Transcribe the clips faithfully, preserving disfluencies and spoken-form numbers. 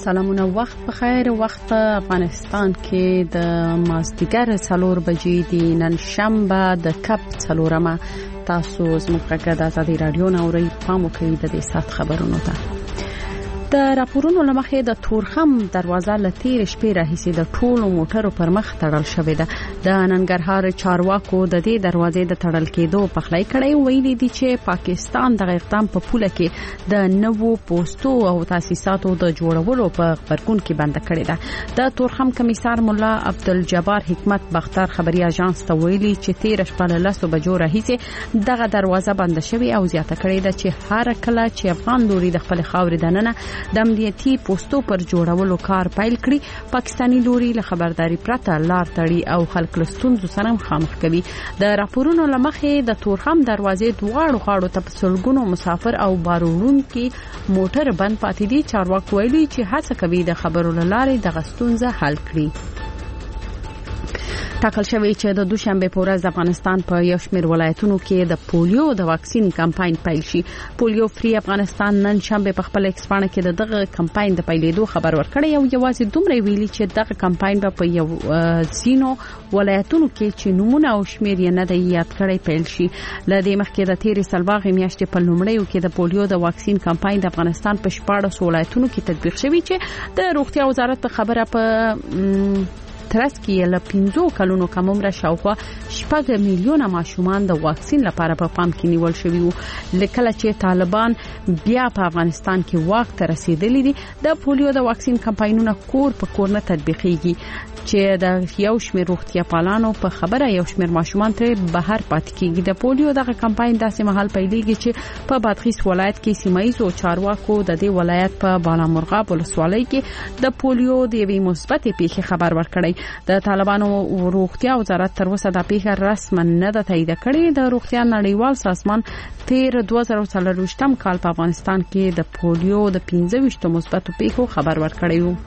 سلامونه، وخت بخیر. وخت په افغانستان کې د مازدیګر څلور بجې دی. نن شنبه د کپ څلورمه. تاسو زموږ د ازادي رادیو نوري پام کوي د دې سات خبرونو ته. د راپورونو لمخې د تورخم دروازه لتیر شپې راهیسي د ټولو موټرو پر مخ تړل شوې ده. د ننګرهار چارواکو د دې دروازې د تړل کېدو پخلی کړی. ویلي دي چې پاکستان د اقدام په پوله کې د نوو پوسټو او تاسیساتو د جوړولو په خبرګون کې بند کړی ده. د تورخم کمیسار مولا عبدالجبار حکمت بختر خبري اژانس ته ویلي چې تیر شپه له لسو بجو راهیسي دغه دروازه بند شوې او زیاته کړې ده چې هر کله چې افغان لوري د خپل خاورې دننه د امنیتي پوسټو پر جوړولو کار پیل کړي، پاکستانی لوري له خبرداري پرته لار تړي او خلک له ستونزو سره مخامخ کوي. د راپورونو لمخې د تورخم دروازې دواړو غاړو ته سلګونو مسافر او بارونکي موټر بند پاتې دي. چارواکو ویلي چې هڅه کوي د خبرو لارې د غستونزه حل کړي. ټاکل شوی چې د دوشنبه په ورځ د افغانستان په یو شمېر ولایتونو کې د پولیو د واکسین کمپاین پیل شي. پولیو فری افغانستان نن شنبه په خپل ایکس باندې کې دغه کمپاین د پیلېدو خبر ورکړی او یوازې دومره ویلي چې دغه کمپاین په یو سینو ولایتونو کې چې نمونه او شمېر یې نه دی یاد کړی پیل شي. لدې مخکې د تیرې سلواغې میاشتې په لومړیو کې د پولیو د واکسین کمپاین د افغانستان په شپاړس ولایتونو کې تطبیق شوی چې د روغتیا وزارت په خبره په ترڅ کې له پنځو کلونو کم عمر شاوخوا شپږ میلیونه ماشومان د واکسین لپاره په پام کې نیول شوي وو. لکه چې طالبان بیا په افغانستان کې واک ته رسیدلي دي، د پولیو د واکسین کمپاینونه کور په کور نه تطبیقيږي چې د یو شمېر روغتیا پالانو په خبره یو شمېر ماشومان ته بهر پاتې کیږي. د پولیو دغه کمپاین داسې مهال پیلېږي چې په بادغیس ولایت کې سیمایي چارواکو د دې ولایت په بالامرغاب ولسوالۍ کې د پولیو د یوې مثبتې پیښې خبر ورکړی. د طالبانو روغتیا وزارت تر اوسه د پیښه رسما نه ده تایید کړې. د روغتیا نړیوال سازمان تیر دوه زره څلرویشتم کال په افغانستان کې د پولیو د پنځه ویشت مثبتو پیښو خبر ورکړی و.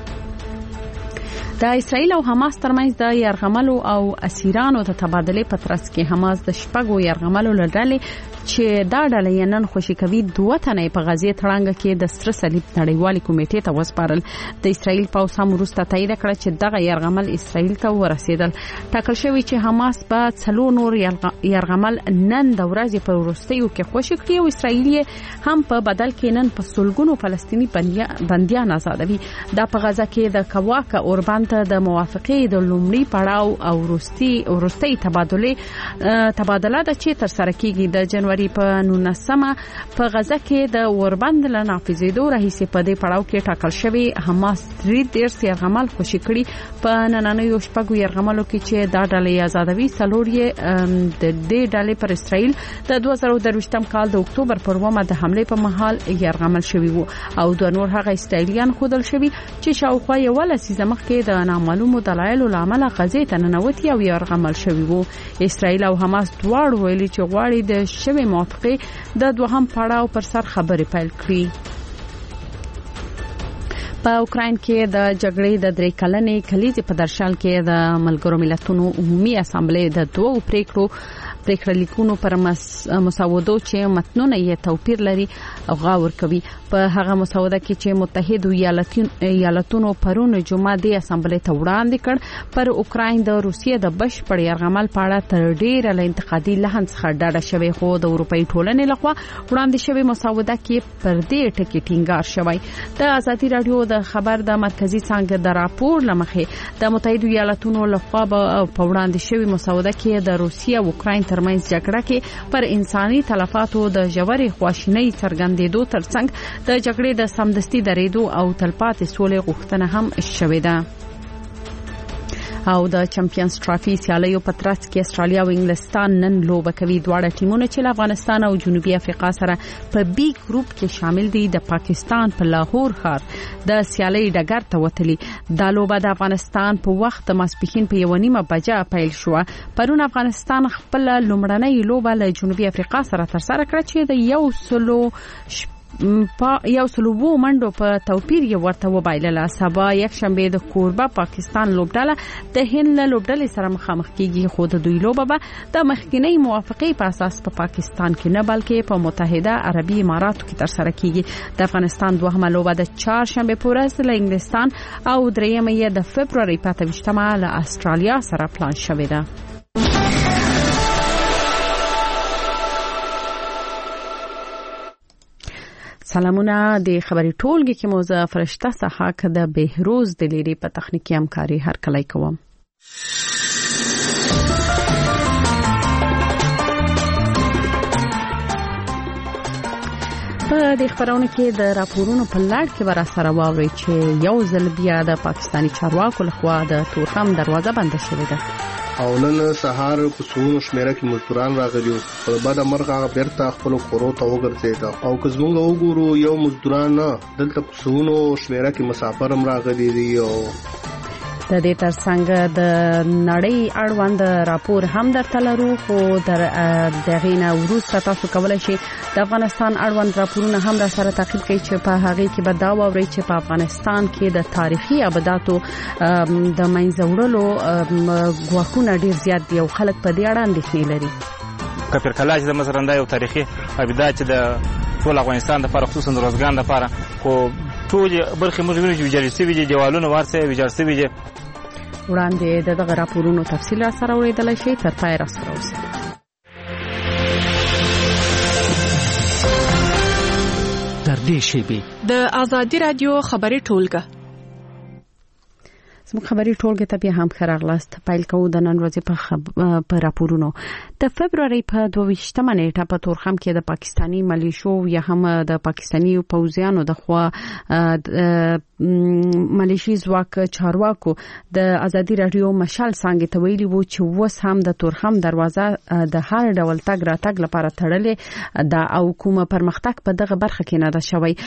د اسرائیل او حماس ترمنځ د یرغملو او اسیرانو د تبادلې په ترڅ کې حماس د شپږو یرغملو لړلې چې دا ډله یې نن خوشي کوي دوه تنې په غزې تړانګه کې د ستر صلیب نړیوالې کمیټې ته وسپارل. د اسرائیل پوځ هم وروسته تایید کړ چې دغه یرغمل اسرائیل ته ورسېدل. ټاکل شوی چې حماس به څلور نور یرغمل نن د ورځې په وروستیو کې خوشي کړي او اسرائیل هم په بدل کې نن په سلګونو فلسطینی بندیان آزادوي. دا په غزه کې د کواکه اوربند د موافقې د لومړي پړاو او وروستي وروستي تبادله تبادله د چې تر سره کیږي. د جنوري په نولسمه په غزه کې د اوربند له نافذېدو راهیسې په دې پړاو کې ټاکل شوی حماس درې دېرش یرغمل خوشي کړي. په نننیو شپږو یرغملو کې چې دا ډلې آزادوي څلور یې د دې ډلې پر اسرائیل د دوه زره درویشتم کال د اکتوبر پر اوومه د حمله په مهال یرغمل شوی وو او دوه نور هغه اسرائیلیان خودل شوی چې شاوخوا یو لسیزه مخکې د نامعلومو دلایلو لامل غزې ته ننوتي او یرغمل شوی وو. اسرائیل او حماس دواړو ویلي چې غواړي د شوی موافقه د دوهم پړاو پر سر خبرې پیل کړي. په اوکراین کې د جګړې د درې کلنې کلیزې په درشل کې د ملګرو ملتونو عمومي اسامبلې د دوه پریکړو پریکړه لیکونو پر مسودو چې متنونه یې توپیر لري غور کوي. په هغه مسوده کې چې متحده ایالاتونو پرون جمعه د اسامبلې ته وړاندې کړ پر اوکراین د روسیې د بشپړ یرغمل په اړه تر ډیره له انتقادي لحن څخه ډډه شوی، خو د اروپאי ټولنې لخوا وړاندې شوی مسوده کې پر دې ټکي ټینګار شوی. د ازادي رادیو د خبر د مرکزی څنګه د راپور لمخې د متحده ایالاتونو لخوا په وړاندې شوی مسوده کې د روسیې او اوکراین ترمنځ جګړه کې پر انساني تلفاتو د ژورې خواشینۍ څرګندېدو ترڅنګ د جګړې د سمدستي درېدو او تلپاتې سولې غوښتنه هم شوې ده. او د چمپیونز ټرافي سیالیو په ترڅ کې استرالیا او انګلستان نن لوبه کوي. دواړه ټیمونه چې له افغانستان او جنوبي افریقا سره په بی ګروپ کې شامل دي د پاکستان په لاهور ښار د سیالي ډګر ته وتلي. دا لوبه د افغانستان په وخت ماسپښین په یو نیمه بجه پیل شو. پرون افغانستان خپل لومړنۍ لوبه له جنوبي افریقا سره تر سره کړه چې د یو سلو په یو سلوبو منډو په توپیر یو ورته وبایلله. سبا یک شنبه د کوربه پاکستان لوبډله د هند له لوبډلې سره مخامخ کیږي، خو د دوی لوبه به د مخکینی موافقې په اساس په پا پاکستان کې نه بلکې په متحده عربي اماراتو کې ترسره کیږي. د افغانستان دوهمه لوبه د چهارشنبه په ورځ له انګلستان او دریمه یې د فبروري په اته ویشتمه له استرالیا سره پلان شوې ده. سلامونه. د خبري ټولګي کې مو زه فرشته صحاک د بهروز د لیری په تخنیکی همکاري هر کله کوم. په د خبرونو کې د راپورونو په لړ کې ورا سره واوري چې یو ځل بیا د پاکستانی چارواکو لخوا د تورخم دروازه بنده شوې ده. او نن سهار په سونو شمیره کې مزدوران راغلي په بعد مرغه بیرته خپل کورو ته وګرځیدا. او که زمونږ وګورو یو مزدوران نه دلته په سونو شمیره کې مسافر هم راغلي دي. او د دې ترڅنګ د نړۍ اړوند راپور هم درته لرو، خو در دغه نه وروسته تاسو کولای شئ د افغانستان اړوند راپورونه هم را سره تعقیب کړئ چې په هغه کې به دا واورئ چې په افغانستان کې د تاریخي ابداتو د منځه وړلو ګواښونه ډیر زیات دي او خلک په دې اړه اندېښنې لري. کپر کلاج د مثلا د یو تاریخي ابدات چې د ټول افغانستان د لپاره خصوصا د روزګان لپاره خو ټول برخه موږ وینو چې ویجاړ شوي دي، دیوالونه ورسره ویجاړ شوي دي. وړاندې دغه راپورونو تفصیل را سره وړاندې شي تر پای را سره اوسئ. تر دې شی د ازادي رادیو خبري ټولګه زموږ خبري ټولګه ته به هم خراغلاست. پایل کوو د نن ورځې په خب... په راپورونو. د فبروري په دوه ویشتمه نیټه په تورخم کې د پاکستانی ملیشو یا هم د پاکستانی پوځیانو د خوا ملیشي ځواک چارواکو د ازادي رادیو مشال څنګه ته ویلي وو چې وس هم د تورخم دروازه د هر ډول تګ راتګ لپاره تړلې د او کومه پرمختګ په دغه برخه کې نه ده شوی.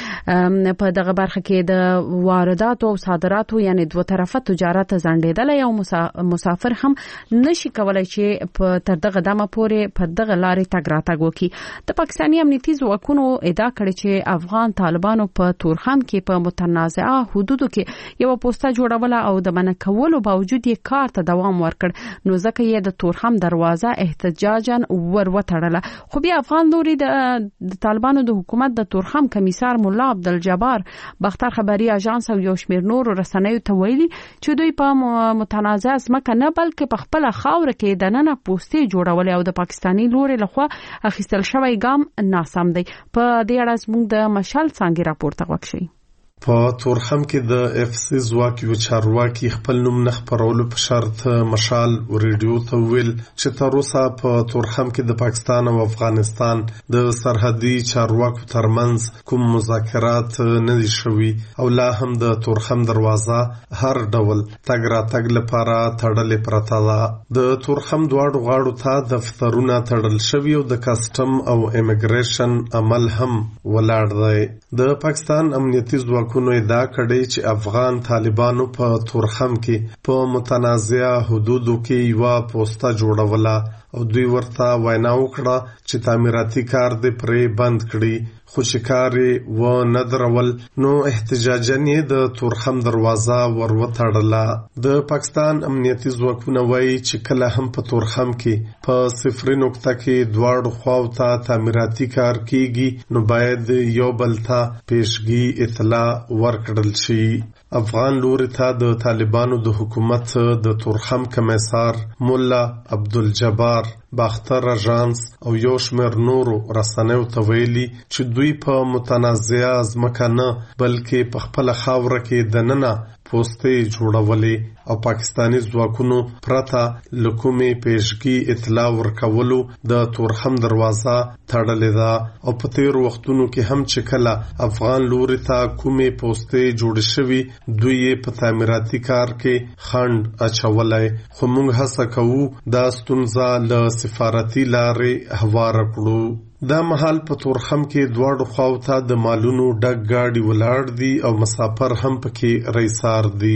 په دغه برخه کې د وارداتو او صادراتو یعنی دوه طرفه تجارت زندیدل یو مسافر هم نشي کولای چې په تر دغه دمه پورې په دغه لارې تګ راتګ وکړي. د پاکستاني امنیتي ځواکونو ادعا کړې چې افغان طالبانو په تورخم کې په متنازعه حدودو کې یو پوسټه جوړوله او د منع کولو باوجود یې کار ته دوام ورکړ، نو ځکه یې د تورخم دروازه احتجاجاً ور وتړله. خو بیا افغان لوري د طالبانو د حکومت د تورخم کمیسار مولا عبدالجبار باختر خبري اژانس او یو شمېر نور رسنیو ته ویلي چې دوی په متنازع ځمکه نه بلکې په خپل خاور کې د نن پوسټې جوړولې او د پاکستاني لوري لخوا اخیستل شوی ګام ناسم دی. په دې اړه زموږ د مشال څنګه راپور ته وکړئ. په تورخم کې د اف سی ځواک یو چارواکي خپل نوم نه خپرولو په شرط مشال ریډیو ته ویل چې تر اوسه په تورخم کې د پاکستان او افغانستان د سرحدي چارواکو ترمنځ کوم مذاکرات نه دي شوي او لا هم د تورخم دروازه هر ډول تګ راتګ لپاره تړلې پرته ده. د تورخم دواړو غاړو ته دفترونه تړل شوي او د کسټم او امیګریشن عمل هم ولاړ دی. د پاکستان امنیتي ځواک کوونه ادعا کړي چې افغان طالبانو په تورخم کې په متنازعه حدودو کې یو پوسټه جوړوله او دوی ورته وینا وکړه چې تعمیراتي کار دې پرې بند کړي، خو چې کار یې و نه درول نو احتجاجاً یې د تورخم دروازه ور وتړله. د پاکستان امنیتي ځواکونه وایي چې کله هم په تورخم کې په صفري نقطه کې دواړو خواو ته تعمیراتي کار کیږي نو باید یو بل ته پیشګي اطلاع ورکړل شي. افغان لوري ته د طالبانو د حکومت د تورخم کمیسار مولا عبدالجبار باختر اژانس او یو شمېر نورو رسنیو ته ویلي چې دوی په متنازعه ځمکه نه بلکې په خپله خاوره کې دننه پوسټې جوړولې او پاکستاني ځواکونو پرته له کومې پیشګي اطلاع ورکولو د تورخم دروازه تړلې ده او په تېرو وختونو کې هم چې کله افغان لوري ته کومې پوسټې جوړې شوي دوی یې په تعمیراتي کار کې خنډ اچولی، خو موږ هڅه کوو دا ستونزه له سفارتي لارې هواره کړو. دا مهال په تورخم کې دواړو خواو ته د مالونو ډک ګاډي ولاړ دي او مسافر هم پکې رئیسار دي.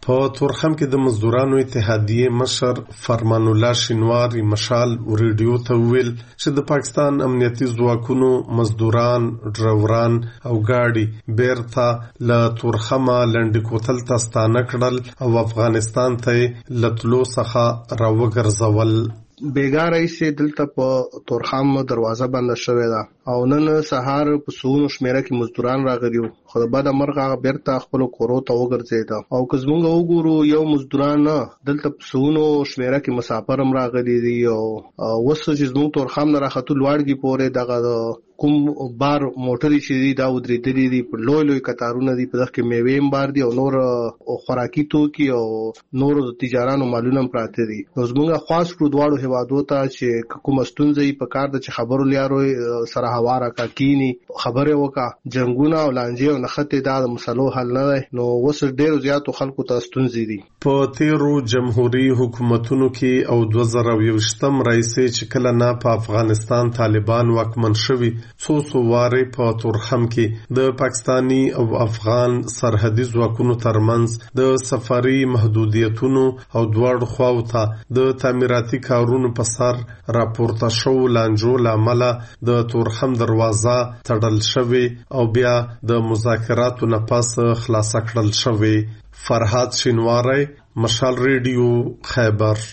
په تورخم کې د مزدورانو اتحادیې مشر فرمان الله شینواری مشال ریډیو ته ویل چې د پاکستان امنیتي ځواکونو مزدوران ډرایوران او ګاډي بیرته له تورخمه لنډي کوتل ته ستانه کړل او افغانستان ته لتلو څخه راوګرځول. بیګا رئیس دلته په تورخم دروازه بنده شوې ده او نن سهار په سونو شمیره کې مزدوران راغلي وو خو د بده مرغه بیرته خپل کورو ته وګرځېده او که زموږ وګورو یو مزدوران نه دلته په سونو شمیره کې مسافر هم راغلي دي او اوس چې زموږ تورخم نه راختو لوړګي پورې دغه کوم بار موټرې چې دي دا ودرېدلي دي په لوی لوی کتارونه دي په دغه کې میوې هم بار دي او نور خوراکي توکي او نور د تجارانو مالونه هم پراته دي. نو زموږ خاص کړو دواړو هیوادو ته چې کوم ستونزې په کار د چې خبرو لیارو سره هواره کا کینی خبره وکا جنگونه او لانجې او نخته دا د مسلو حل نه دی. نو اوس ډېر زیاتو خلکو ته ستونزې دي. په تیرو جمهوریت حکومتونو کې او دوه زره یوویشتم رئیس چې کله نه په افغانستان طالبان واکمن شوي څو څو واره په تورخم کې د پاکستانی او افغان سرحدي ځواکونو ترمنځ د سفري محدودیتونو او دواړو خواو ته د تعمیراتي کارونو په سر راپورته شو لانجو لامل د تورخم دروازه تړل شوې او بیا د مذاکراتو نه پس خلاص کړل شوې. فرهاد شینواری مشال ریډیو خیبر.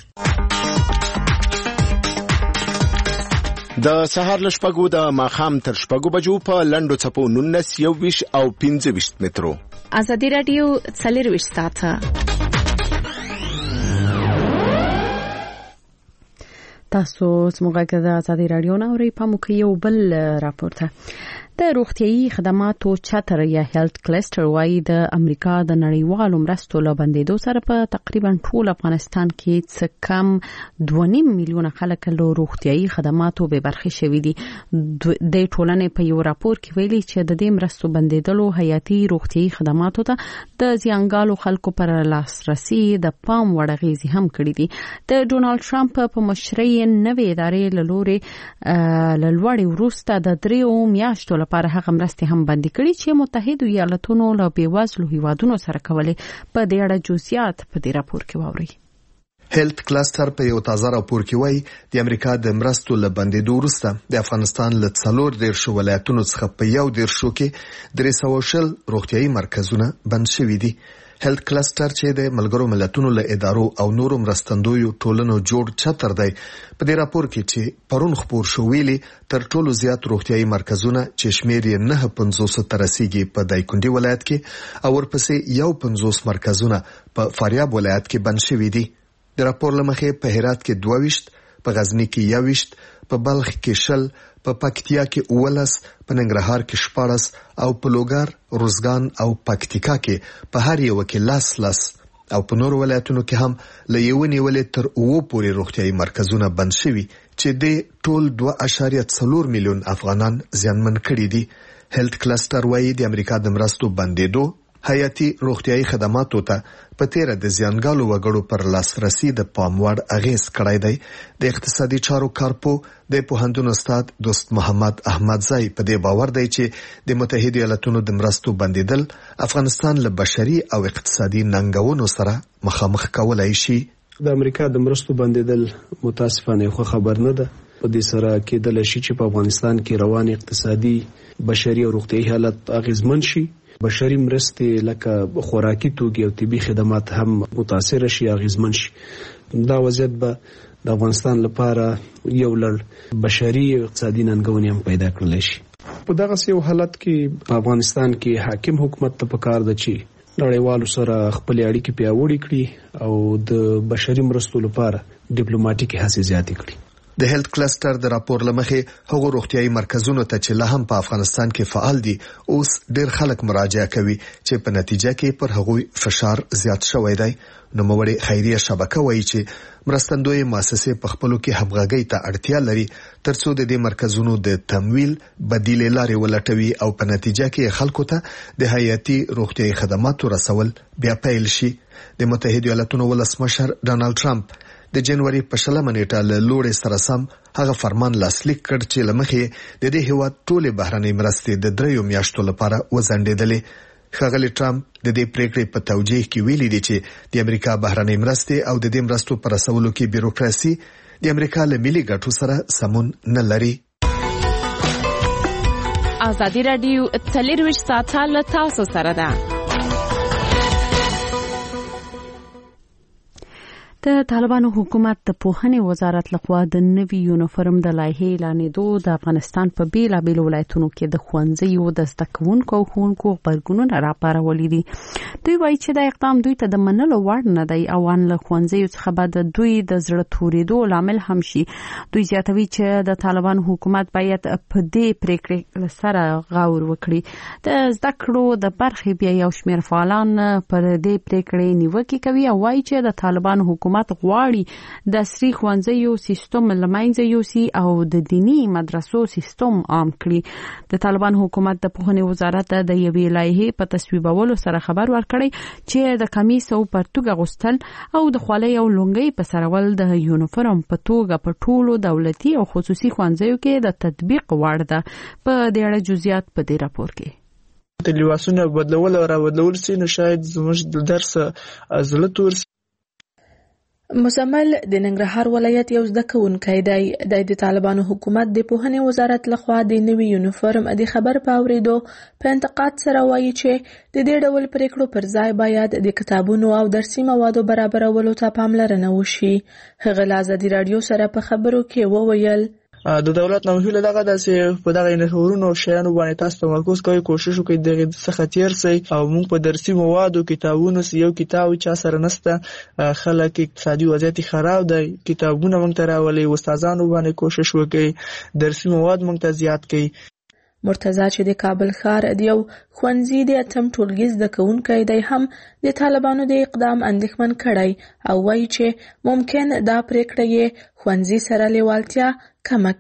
د سهار لشپګو د ماخام تر شپګو بجو په لندو چپو نونس یو ویش او پنځه ویش مترو. ازادي رادیو څلور ویش ساعته. تاسو زموږ د ازادي رادیو نه اورئ په مو کې یو بل راپورته. د روغتيایي خدماتو چتر یا هیلث کلستر وايي د امریکا د نړیوالو مرستو له بندیدو سره په تقریبا ټول افغانستان کې څه کم دوه نیم میلیونه خلک له روغتيایي خدماتو به برخه شوي دي. د ټولنې په یو راپور کې ویلي چې د دې مرستو بندیدلو حیاتي روغتيایي خدماتو ته د زیانګالو خلکو پر لاسرسي د پام وړ اغیزې هم کړې دي. د ډونالد ټرمپ په مشرۍ نوې ادارې له لوري له لوړې وروسته د دریو میاشتو لپاره هغه مرستې هم بندي کړي چې متحده ایالاتونو له بیوزلو هیوادونو سره کولې. په دې اړه جزئیات په دې راپور کې واورئ. هیلث کلستر په یو تازه راپور کې وایي د امریکا د مرستو له بندیدو وروسته د افغانستان له څلور دیرشو ولایتونو څخه په یو دیرشو کې درې سوه شل روغتیایي مرکزونه بند شوي دي. هیلث کلستر چې د ملګرو ملتونو له ادارو او نورو مرستندویو ټولنو جوړ چتر دی په دې راپور کې چې پرون خبر شو ویلي تر ټولو زیات روغتیایي مرکزونه چې شمیر یې نه پنځوس ته رسیدي په دایکنډي ولایت کې او ورپسې یو پنځوس مرکزونه په فاریاب ولایت کې بند شوي دي. د راپور لمخې په هرات کې دوه ویشت، په غزنی کې یو ویشت، په بلخ کې شل، په پکتیا کې اولس، په ننګرهار کې شپاړس او په لوګر، روزګان او پکتیکا کې په هر یو کې لاس لاس او په نورو ولایتونو کې هم له یو نیولې تر اوو پورې روغتیایي مرکزونه بند شوي چې د ټول دوه اعشاریه څلور میلیون افغانان زیانمن کړي دي. هیلث کلستر وايي د امریکا د مرستو بندیدو حیاتي روغتیایي خدماتو ته په تیره د زیانګالو وګړو پر لاسرسي د پاموړ اغیز کړی دی. د اقتصادي چارو کارپو د پوهنتون استاد دوست محمد احمدزی په دې باور دی چې د متحده ایالاتونو د مرستو بندیدل افغانستان له بشري او اقتصادي ننګونو سره مخامخ کولای شي. د امریکا د مرستو بندیدل متاسفانه خو خبر نه ده. په دې سره کېدل شي چې په افغانستان کې روان اقتصادي بشري او روغتیایي حالت اغیزمن شي. بشري مرستې لکه خوراکي توکي او طبي خدمات هم متاثر شي اغیزمن شي. دا وضعیت به د افغانستان لپاره یو لړ بشري او اقتصادي ننګونې هم پیدا کړلی شي. په دغه یو حالت کې په افغانستان کې حاکم حکومت ته پکار ده چې نړیوالو سره خپل اړیکې پیاوړې کړي او د بشري مرستو لپاره ډیپلوماټیکي هڅې زیاتې کړي. د هیلث کلستر د راپور لمخې هغو روغتیایي مرکزونو ته چې لا هم په افغانستان کې فعال دي اوس ډېر خلک مراجعه کوي چې په نتیجه کې پر هغوی فشار زیات شوی دی. نوموړې خیریه شبکه وایي چې مرستندوی مؤسسې په خپلو کې همغږۍ ته اړتیا لري ترڅو د دې مرکزونو د تمویل بدیلې لارې ولټوي او په نتیجه کې خلکو ته د حیاتي روغتیایي خدماتو رسول بیا پیل شي. د متحده ایالاتونو ولسمشر ډونالد ټرمپ د جنوري په شلمه نیټه له لوړې سره سم هغه فرمان لاسلیک کړ چې لمخې د دې هیواد ټولې بهرنۍ مرستې د دریو میاشتو لپاره وځنډېدلې. ښاغلي ټرمپ د دې پریکړې په توجیه کې ویلي دي چې د امریکا بهرنۍ مرستې او د دې مرستو پر رسولو کې بیروکراسي د امریکا له ملي ګټو سره سمون نه لري. ازادي راډیو څلرویشت ساعته له تاسو سره ده. د طالبانو حکومت د پوهنې وزارت لخوا د نوي یونیفورم د لایحې اعلانېدو د افغانستان په بیلابیلو ولایتونو کې د ښوونځیو د زده کوونکو او ښوونکو غبرګونونه راپارولي دي. دوی وایي چې دا اقدام دوی ته د منلو وړ نه دی او ان له ښوونځیو څخه به د دوی د زړه تورېدو لامل هم شي. دوی زیاتوي چې د طالبانو حکومت باید په دې پریکړې سره غور وکړي. د زده کړو د برخې بیا یو شمېر فعالان پر دې پریکړې نیوکې کوي او وایي چې د طالبانو حکومت حکومت غواړي د عصري ښوونځیو سیستم له منځه یوسي او د دینی مدرسو سیستم عام کړي. د طالبان حکومت د پوهنې وزارت د یوې لایحې په تصویبولو سره خبر ورکړی چې د کمیس او پرتوګ اغوستل او د خولۍ او لونګۍ په سرول د یونیفورم په توګه په ټولو دولتي او خصوصي ښوونځیو کې د تطبیق وړ ده. په دې اړه جزئیات په دې راپور کې. د لباسونو بدلول او راوړل سي نو شاید زموږ د درس زړه تور. مزمل د ننګرهار ولایت یو زده کوونکی دی. د طالبانو حکومت د پوهنې وزارت لخوا د نوي یونیفورم د خبر په اورېدو په انتقاد سره وایي چې د دې ډول پریکړو پر ځای باید د کتابونو او درسي موادو برابرولو ته پاملرنه وشي. هغه له ازادي راډیو سره په خبرو کې وویل د دولت نه هیله دغه د چې په دغه یونیفورمونو شیانو باندې تاسو تمرکز کوئ، کوشش وکړئ دغه څخه تیر شئ او موږ په درسي موادو کتابونو یو کتاب چا سره نشته، خلک اقتصادي وضعیت خراب دی، کتابونه موږ ته راولي، استادانو باندې کوشش وکړئ درسي مواد موږ ته زیات کړئ. مرتضی چې د کابل ښار د یو ښوونځي د اتم ټولګي زده کوونکی دی هم د طالبانو د اقدام اندېښمن کړی او وایي چې ممکن دا پریکړه یې ښوونځي سره لیوالتیا کمه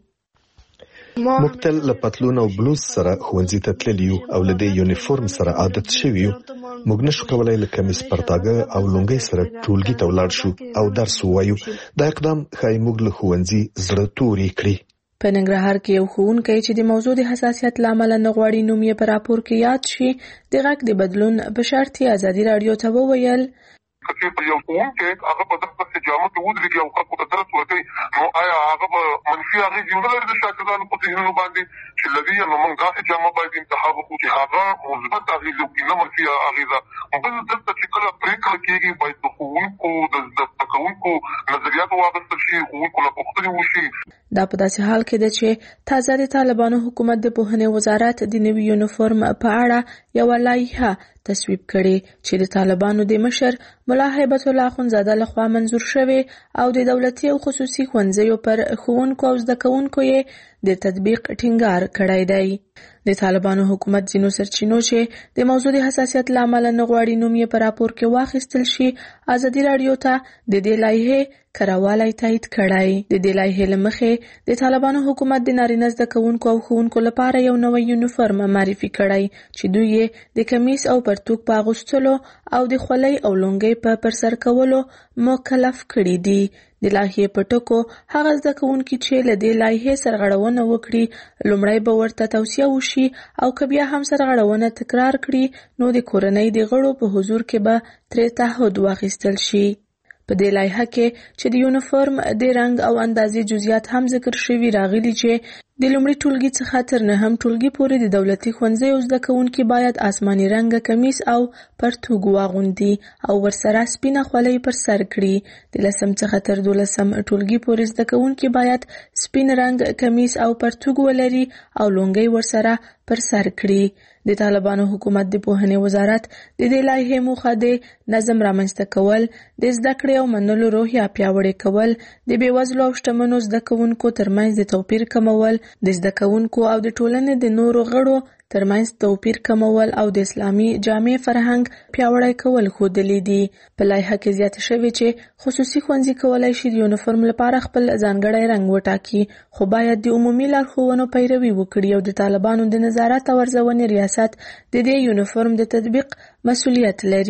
کړي. موږ تل له پتلون او بلوز سره ښوونځي ته تللي یو او له دې یونیفورم سره عادت شوي یو. موږ نشو کولی له کمیس پرتاګه او لونګۍ سره ټولګي ته ولاړ شو او درس ووایو. دا اقدام ښایي موږ له ښوونځي زړه توري کړي. په ننګرهار کې یو ښوونکی چې د موضوع د حساسیت له امله نه غواړي نوم یې په راپور کې یاد شي د غږ د بدلون په شرط یې ازادي راډیو ته وویل که په یو ښوونکی هغه په دغه جامه کې ودرېږي او خلکو ته درس ورکوي نو آیا هغه به منفي اغېزې نه لري د شاګردانو په ذهنونو باندې چې له دې نو موږ داسې جامه باید انتخاب وکړو چې هغه مثبت اغېزې وکړي نه منفي اغېزه. بل دلته چې کله پرېکړه کېږي باید د ښوونکو د زده کوونکو نظریات واخیستل شي، ښوونکو له پوښتنې وشي. دا په داسې حال کې ده چې تازه د طالبانو حکومت د پوهنې وزارت د نوي یونیفورم په اړه یوه لایحه تصویب کړي چې د طالبانو د مشر ملا هیبت الله اخندزاده لخوا منظور شوی او د دولتي او خصوصي ښوونځیو پر ښوونکو او زده کوونکو یې د تطبیق ټینګار کړی دی. د طالبانو حکومت ځینو سرچینو چې د موضوع د حساسیت له امله نه غواړي نوم یې په راپور کې واخیستل شي ازادي راډیو ته د دې لایحې کراوالی تایید کړی. د دې لایحې له مخې د طالبانو حکومت د نارینه زده کوونکو او ښوونکو لپاره یو نوی یونیفورم معرفي کړی چې دوی یې د کمیس او پرتوګ په اغوستلو او د خولۍ او لونګۍ په پرسر کولو مکلف کړي دي. د لایحې په ټکو هغه زده کوونکي چې له دې لایحې سرغړونه وکړي لومړی به ورته توصیه وشي او که بیا هم سرغړونه تکرار کړي نو د کورنۍ د غړو په حضور کې به ترې تعهد واخیستل شي. په دې لایحه کې چې د یونیفورم د رنګ او اندازې جزئیات هم ذکر شوي راغلي چې د لومړي ټولګي څخه تر نهم ټولګي پورې د دولتي ښوونځیو زده کوونکي باید آسماني رنګه کمیس او پرتوګ واغوندي او ورسره سپینه خولۍ پر سر کړي. د لسم څخه تر دولسم ټولګي پورې زده کوونکي باید سپین رنګ کمیس او پرتوګ ولري او لونګۍ ورسره پر سر کړي. د طالبانو حکومت د پوهنې وزارت د دې لایحې موخه د نظم رامنځته کول، د زده کړې او منلو روحیه پیاوړې کول، د بېوزلو او شتمنو زده کوونکو ترمنځ د توپیر کمول، د زده کوونکو او د ټولنې د نورو غړو ترمنځ توپیر کمول او د اسلامي جامع فرهنګ پیاوړی کول ښودلي دي. په لایحه کې زیاته شوې چې خصوصي ښوونځي کولی شي د یونیفورم لپاره خپل ځانګړی رنګ وټاکي خو باید د عمومي لارښوونو پیروي وکړي او د طالبانو د نظارت او ارزونې ریاست د دې یونیفورم د تطبیق مسؤلیت لري. د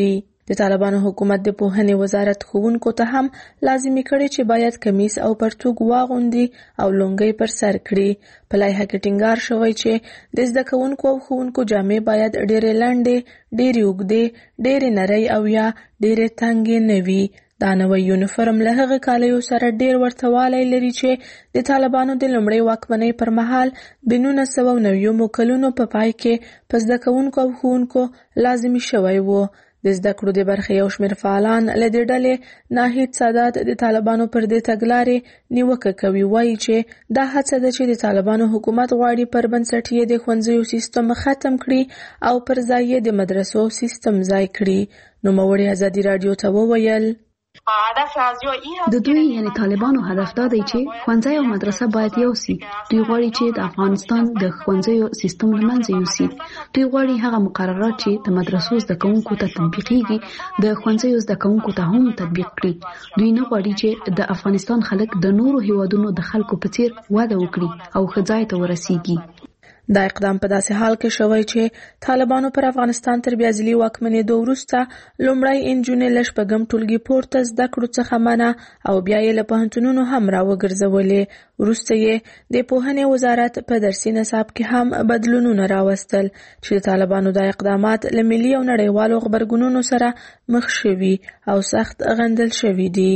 د طالبانو حکومت د پوهنې وزارت ښوونکو ته هم لازمي کړی چې باید کمیس او پرتوګ واغوندي او لونګۍ پر سر کړي. په لایحه کې ټینګار شوی چې د زده کوونکو او ښوونکو جامې باید ډېرې لنډې، ډېرې اوږدې، ډېرې نرۍ او یا ډېرې تنګې نه وي. دا نوی یونیفورم له هغه کالیو سره ډېر ورته والی لري چې د طالبانو د لومړۍ واکمنۍ پر مهال د نولس سوه نوي کلونو په پای کې په زده کوونکو او ښوونکو لازمي شوی و. د زده کړو د برخې یو شمېر فعالان له دې ډلې ناهید سادات د طالبانو پر دې تګلارې نیوکه کوي. وایي چې دا هڅه ده چې د طالبانو حکومت غواړي پر بنسټ یې د ښوونځیو سیستم ختم کړي او پر ځای یې د مدرسو سیستم ځای کړي. نوموړي ازادي راډیو ته وویل د دوی یعنی طالبانو هدف دا دی چې ښوونځی او مدرسه باید یو سي. دوی غواړي چې د افغانستان د ښوونځیو سیستم له منځه یوسي. دوی غواړي هغه مقررات چې د مدرسو زده کوونکو ته تطبیقیږي د ښوونځیو زده کوونکو ته هم تطبیق کړي. دوی نه غواړي چې د افغانستان خلک د نورو هیوادونو د خلکو په څیر وده وکړي او ښه ځای ته ورسیږي. دا اقدام په داسې حال کې شوی چې طالبانو پر افغانستان تر بیا ځلي واکمنېدو وروسته لومړی انجونې له شپږم ټولګي پورته زده کړو څخه منع او بیا یې له پوهنتونونو هم راوګرځولې. وروسته یې د پوهنې وزارت په درسي نصاب کې هم بدلونونه راوستل چې د طالبانو دا اقدامات له ملي او نړیوالو غبرګونونو سره مخ شوي او سخت غندل شوي دي.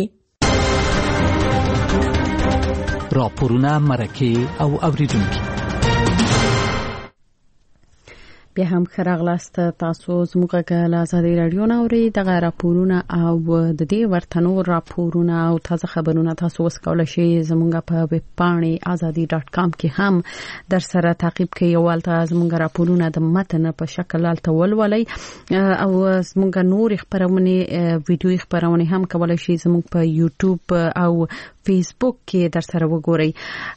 راپورونه، مرکې او اوریدونکي بیا هم ښه راغلاست. تاسو زموږ غږ له ازادي راډیو نه اورئ. دغه راپورونه او د دې ورته نور راپورونه او تازه خبرونه تاسو اوس کولی شئ زموږ په ویب پاڼې ازادي ډاټ کام کې هم در سره تعقیب کړئ او هلته زموږ راپورونه د متن په شکل هلته ولولئ او زموږ نور خپرونې ویډیو خپرونې هم کولی شئ زموږ په یوټیوب او فیسبوک کې در سره وګورئ.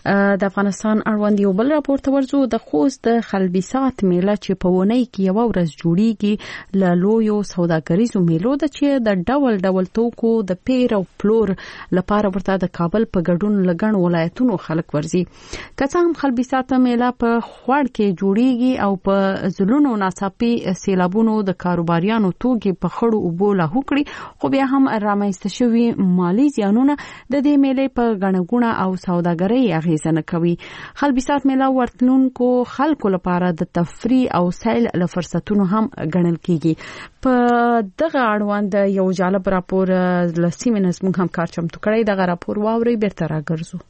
د افغانستان اړوند یو بل راپور ته ورځو. د خوست د خلبیسات میله چې په ونۍ کې یو ورځ جوړیږي له لویو سوداګریزو میلو ده چې د ډول ډول توکو د پیر او پلور لپاره ورته د کابل په ګډون لګن ولایتونو خلک ورزي. که څه هم خلبیسات میله په خوړ کې جوړیږي او په زلونو ناڅاپي سیلابونو د کاروباریانو توکي په خړو اوبو لاهو کړي، خو بیا هم رامنځته شوي مالي زیانونه د دې میلې په غنغونه او سوداګرۍ اغیزه نه کوي. خلبیسات میله ورتلونکو خلکو لپاره د تفریح او سیل له فرصتونو هم ګڼل کیږي. په دغه اړوند یو جالب راپور له سیمې نه زموږ همکار چمتو کړی. دغه راپور واورئ بیرته راګرځو.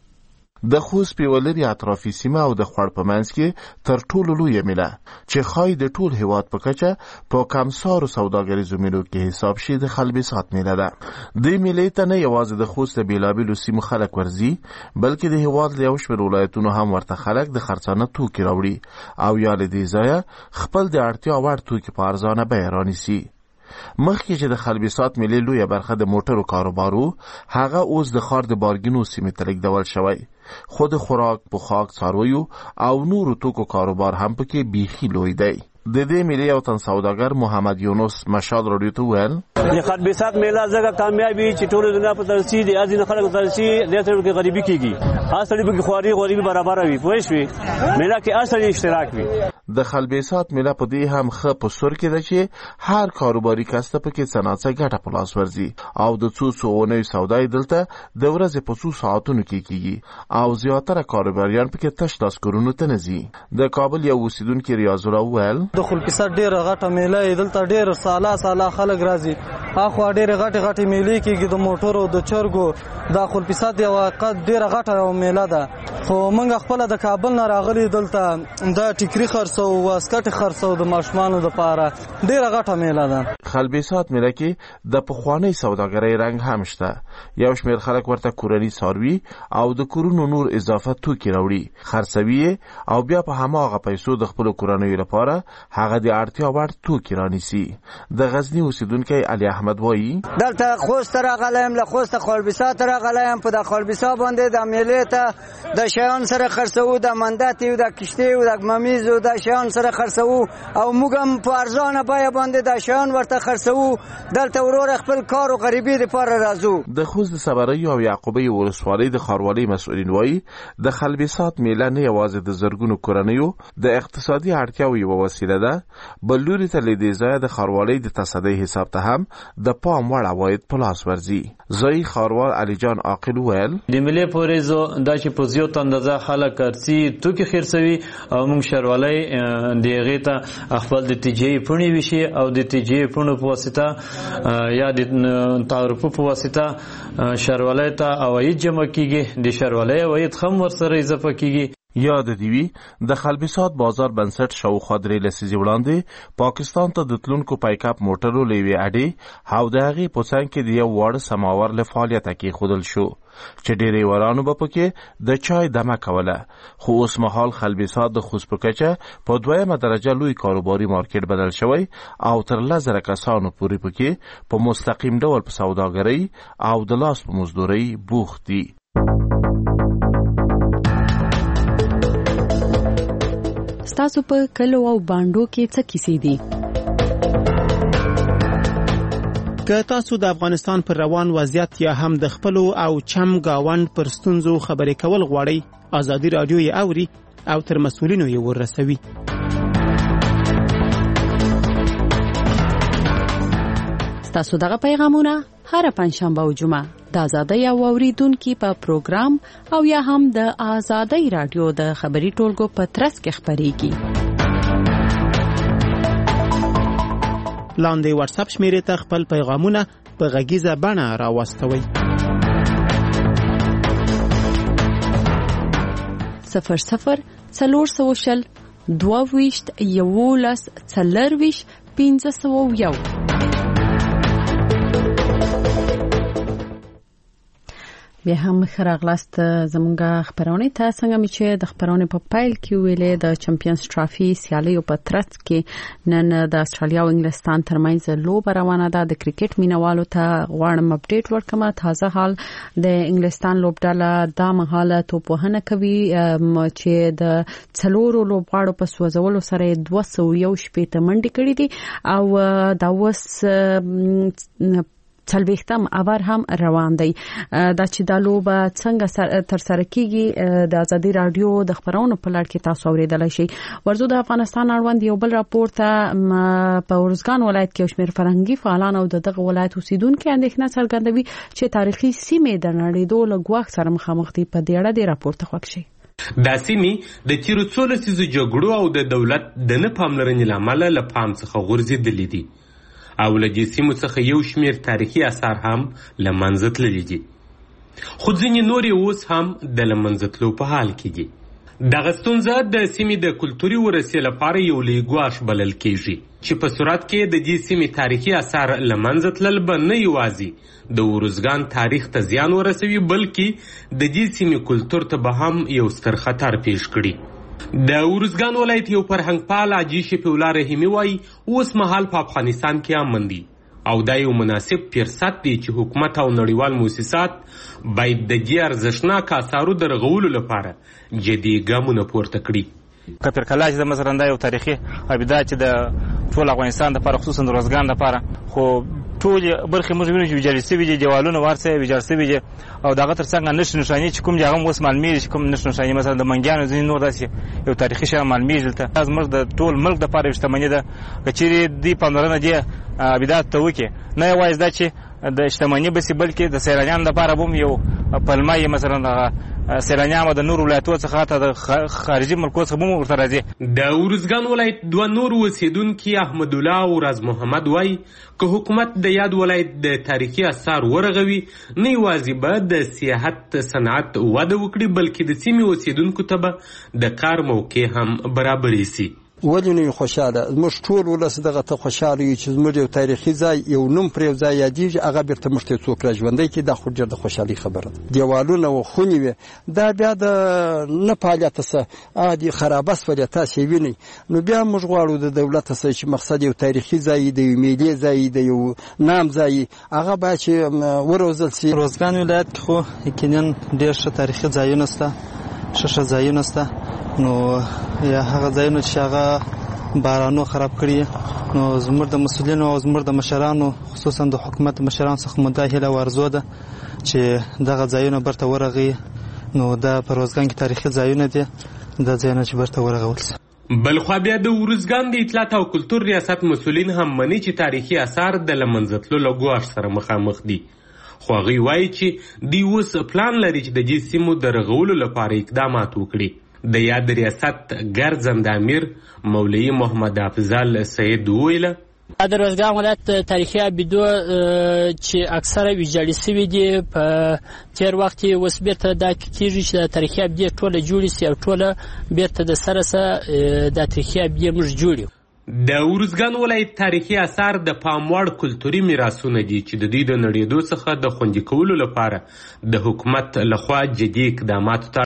د خوست پیولري اطرافي سیمه او د خوړ په منځ کې تر ټولو لویه میله چې خای د ټول هیواد په کچه په کمسارو سوداګریزو میلو کې حساب شي د خلبیسات میله ده. د میلې ته نه یوازې د خوست بیلابیلو سیمو خلک ورځي بلکې د هیواد له یو شمېر ولایتونو هم ورته خلک د خرڅانه توکي راوړي او یا له دې ځایه خپل د اړتیا وړ توکي په ارزانه بیه رانیسي. مخکې چې د خلبیسات میلې لویه برخه د موټرو کاروبارو هغه اوس د ښار د بارګینو سیمې ته لیږدول شوی، خو د خوراک، پوښاک، څارویو او نورو توکو کاروبار هم پکې بیخي لوی دی. د دې میلې یو تن سوداګر محمد یونس مشال راډیو ته وویل د خلبیسات میله ځکه کامیابي چې ټول دنیا په ترسي دي ازینه خلک ترسي د سره کې غریبي کیږي، اصلي به خواري غریبي برابر وي، پوه شئ میله کې اصلي اشتراک وي. د خلبیسات میله په دې هم ښه په سر کې ده چې هر کاروباري کس ته پکې څناڅه ګټه په لاس ورځي او د څو څو سودای دلته د ورځې په څو ساعتونو کې کیږي او زیاتره کاروباریان پکې تش لاس کورونو ته نه ځي. د کابل یو اوسیدونکي ریاض الله وویل د خلبیسات ډېره غټه میله دلته ډېر ساله ساله خلک راځي، اخوا ډېرې غټې غټې میلې کېږي د موټرو د چرګو. د خلبیسات یوه ډېره غټه میله ده، خو موږ خپله د کابل نه راغلي دلته د ټیکري خرڅو واسکټ خرڅو د ماشومانو دپاره ډېره غټه میله ده. خلبیسات میله کې د پخوانۍ سوداګرۍ رنګ هم شته. یو شمېر خلک ورته کورني څاروي او د کورونو نور اضافه توکي راوړي، خرڅوي او بیا په هماغه پیسو د خپلو کورنیو لپاره هغه د اړتیا وړ توکي رانیسي. د غزني اوسیدونکی علي احمد وایي دلته خوست راغلی یم، له خوسته خلبیسات راغلی یم. په د خلبیسات باندې د میلې ته د شیان سره خرڅوو، د مندتې او د کشتې او د ممیز او د شیان سره خرڅوو او موږ هم په ارزانه بیه باندې د شیان ورته ځای خرڅو دلته ورور خپل کار او غریبي لپاره راځو. د خوست د صبرۍ او یعقوبۍ ولسوالۍ د ښاروالۍ مسؤلین وایي د خلبسات میله نه یوازې د زرګونو کورنیو د اقتصادي اړتیاو یوه وسیله ده، بل لوري ته له دې ځایه د ښاروالۍ د تصدۍ حساب ته هم د پام وړ عواید په لاس ورځي. ځایي ښاروال علي جان عاقل وویل د ملي پوریزو دا چې په زیات اندازه خلک ارسي توکي خرڅوي او موږ ښاروالۍ د هغې ته خپل د تجاري پوڼې ویشي او د تجاري پوڼو په واسطه یا د تعرفو په واسطه ښاروالۍ ته عواید جمع کیږي، د ښاروالۍ عواید هم ورسره اضافه کیږي. یاد دی وی د خلبسات بازار بنسټ شاوخوا درې لسیزې وړاندې پاکستان ته د تلونکو پایک اپ موټرو له یوې اډې او د هغې په څنګ کې د یو واړه سماور له فعالیته کېښودل شو چې ډریورانو به پکې د چای دمه کوله. خو اوس مهال خلبسات د خوست په کچه په دویمه درجه لوی کاروباري مارکیټ بدل شوی او تر لس زره کسانو پورې پکې په مستقیم ډول په سوداګرۍ او د لاس په مزدورۍ بوخت دي. ستاسو په کلو او بانډو کې څه کیسې دي؟ که تاسو د افغانستان پر روان وضعیت یا هم د خپلو او چم گاوند پر ستونزو خبرې کول غواړئ، ازادي راډیو یې اوري او تر مسؤلینو یې ورسوي. ستاسو دغه پیغامونه هر پنځشنبه او جمعه د ازادۍ او اوریدونکو په پروګرام او یا هم د ازادۍ رادیو د خبري ټولګو په ترڅ کې خبريږي. لاندې واتس اپ شمیرې ته خپل پیغامونه په غږیزه بڼه راوستوئ. صفر صفر څلور سوه شل دوه ویشت یولس څلرویشت پنځه سوه یو. بیا هم خراغلاست زمونږه خبرونه ته څنګه می چې د خبرونه په پایل کې ویلې د چمپیونز ټرافي سیالیو په ترڅ کې نن د استرالیا او انګلستان ترمنځ لوبه روانه ده. د کرکټ مینوالو ته غواړم اپډیټ ورکړم. تازه حال د انګلستان لوبډله دا مهاله توپوهنه کوي چې د څلورو لوبغاړو په سوځولو سره دوه سوه یو شپېته منډې کړې دي او دا اوس څلوېښتم اوور هم روان دی. دا چې دا لوبه څنګه تر سره کیږي د ازادي رادیو د خبرونو په لړ کې تاسو اوریدلای شئ. ورزو د افغانستان اړوند یو بل راپور ته په ورزګان ولایت کې شمیر فرهنګي فعالان او دغه ولایت اوسیدونکو اندېښنه څرګندوي چې تاریخي سیمې د نړیدو له ګواښ سره مخامخ دي. په دې اړه د راپور ته خوښ شئ. دا سیمې د تیرو څو لسیزو جګړو او د دولت د نه پاملرنې له امله له پام څخه غورځېدلې دي او له دې سیمو څخه یو شمیر تاریخي آثار هم له منځه تللي دي، خو ځینې نور یې اوس هم د له منځه تلو په حال کې دي. دغه ستونزه د سیمې د کلتوري ورثې لپاره یو لوی ګواښ بلل کېږي چې په صورت کې د دې سیمې تاریخي آثار له منځه تلل به نه یوازې د ورزګان تاریخ ته زیان ورسوي بلکې د دې سیمې کلتور ته به هم یو ستر خطر پیښ کړي. د ورزګان ولایت یو فرهنګ پال حاجي شفیع الله رحیمي وایي اوس مهال په افغانستان کې امن دي او دا یو مناسب فرصت دی چې حکومت او نړیوال مؤسسات باید د دې ارزښتناک آثارو د رغولو لپاره جدي ګامونه پورته کړي. کپر کلا چې د مزرنده یو تاریخي ابدا چې د ټول افغانستان د لپاره خصوصا د روزګان لپاره خو ټول برخه موږ وینو چې ویجاړ شوي دي، دیوالونه ورسره ویجاړ شوي دي او دغه ترڅنګ نشو نشانی چې کوم ځای هم اوس معلومیږي چې کوم نشو نشانی مثلا د منګیانو ځینې نور داسې یو تاریخي شی معلومیږي. دلته زموږ د ټول ملک د لپاره شتمني ده که چیرې دې پاملرنه دې ابدات ته وکړي، نه یوازې دا چې د شتمني بسې بلکې د سیلانیانو لپاره به هم یو پلمه یې مثلا سیلانیان د نور ولایتو څخه ته د خارجي ملکو څخه هم ورته راځي. د ورزګان ولایت دوه نور اوسیدونکي احمد الله او راز محمد وایي که حکومت د یاد ولایت د تاریخي آثار ورغوي نه یوازې به د سیاحت صنعت وده وکړي بلکې د سیمې اوسیدونکو ته به د کار موقع هم برابرې سي. ولې نه خوشاله موږ ټول ولس دغه ته خوشاله یو چې زموږ یو تاریخي ځای یو نوم پر یو ځای یادېږي هغه بیرته موږ ته څوک را ژوندی کړي. دا خو ډېر د خوشحالۍ خبره ده. دیوالونه و خونې وې دا بیا د نه فعالیته څه عادي خرابه سولې تاسې وینئ نو بیا موږ غواړو د دولت څخه چې مقصد یو تاریخي ځای د یو میلې ځای د یو نام ځای هغه باید چې وروزل سي. روزګان ولایت کې خو یقینا ډېر ښه تاریخي ځایونه شته، ښه ښه ځایونه شته نو یا هغه ځایونه چې هغه بارانو خراب کړي. نو زموږ د مسؤلینو او زموږ د مشرانو خصوصا د حکومت مشرانو څخه مو دا هیله ورزو ده چې دغه ځایونه برته ورغي. نو دا په روزګان کې تاریخي ځایونه دي، دا ځایونه چې برته ورغول شي. بلخوا بیا د ورزګان د اطلاعات او کلتور ریاست مسؤلین هم مني چې تاریخي آثار د له منځه تلو له ګواښ سره مخامخ دي. خو هغوی وایي چې دوی اوس پلان لري چې د دې سیمو د رغولو لپاره اقدامات وکړي. د یاد ریاست ګرځنده امیر مولوي محمد افضل سید وویله د روزګان ولایت تاریخي ابیدو چې اکثره ویجاړې سوي دي په تیر وخت کې اوس بیرته دا کېږي چې د تاریخي ابیدې ټوله جوړې سي او ټوله بیرته د سره سره د تاریخي ابیدې موږ جوړ یو. د ورزګان ولایت تاریخي آثار د پام وړ کلتوري میراثونه دي چې د دوی د نړېدو څخه د خوندي کولو لپاره د حکومت لخوا جدي اقداماتو ته